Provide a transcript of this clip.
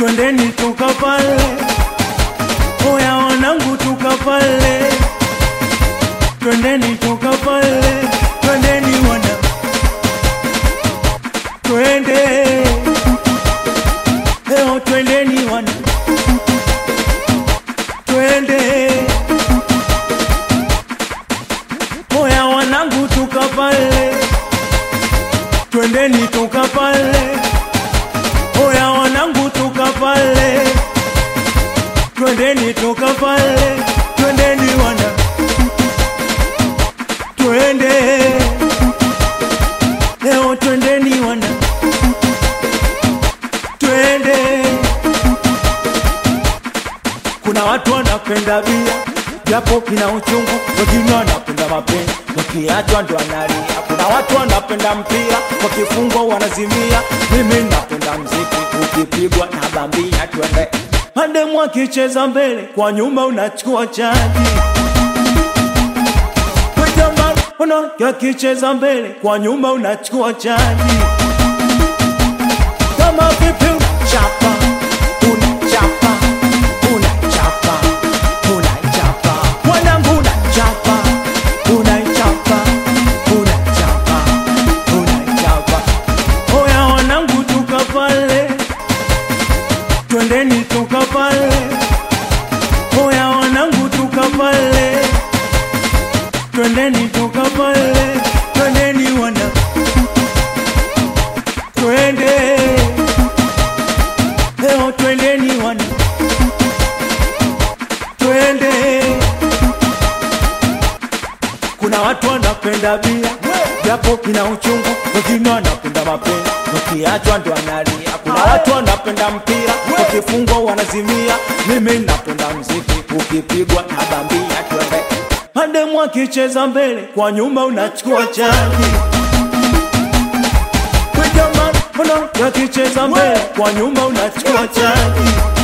twendeni tukapale, oya wanangu tukapale, twendeni tukapale, twendeni wana, twende, leo twendeni wana, twende, oya wanangu tukapale, twendeni tukapale, oya wanangu tukapale, twendeni tukapale, twendeni wana, twende, leo twendeni wana, twende. Kuna watu wanapenda bia japo kina uchungu, wengine wanapenda mapenzi wakiachwa ndo analia. Kuna watu wanapenda mpira wakifungwa wanazimia. Mimi napenda mziki ukipigwa na bambia, twende. Mademu akicheza mbele kwa nyuma unachukua chaji, akicheza mbele kwa nyuma unachukua chaji. Kama vipi unachapa, unachapa, unachapa, unachapa, wanangu unachapa, unachapa, unachapa, unachapa. Oya wanangu tukapale, twendeni tukapale, oya wanangu tukapale, twendeni tukapale, twendeni wana, twende, leo twendeni wana, twende. Kuna watu wanapenda bia japo kina uchungu, wengine wanapenda mapenzi wakiachwa ndo analia. Kuna watu wanapenda mpira wakifungwa wanazimia. Mimi napenda mziki ukipigwa na bambia, twende. Mademu akicheza mbele kwa nyuma unachukua chaji, akicheza mbele kwa nyuma unachukua chaji.